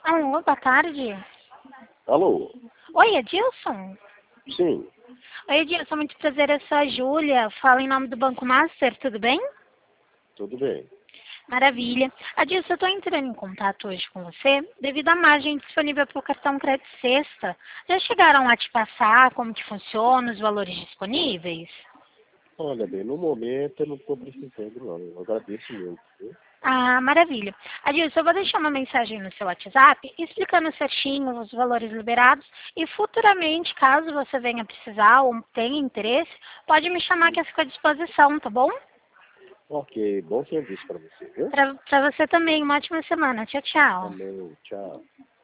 Alô, boa tarde. Alô? Oi, Edilson? Sim, Oi, Edilson, muito prazer, eu sou a Júlia. Falo em nome do Banco Master, tudo bem? tudo bem. Maravilha. Adilson, eu estou entrando em contato hoje com você devido à margem disponível para o cartão Crédito Sexta. Já chegaram a te passar como que funciona, os valores disponíveis? Olha bem, no momento eu não estou precisando não. Eu agradeço muito, viu? Ah, maravilha. Adilson, eu vou deixar uma mensagem no seu WhatsApp explicando certinho os valores liberados e futuramente, caso você venha precisar ou tenha interesse, pode me chamar que eu fico à disposição, tá bom? Ok, bom serviço para você, viu? Para você também, uma ótima semana. Tchau, tchau. Amém, tchau.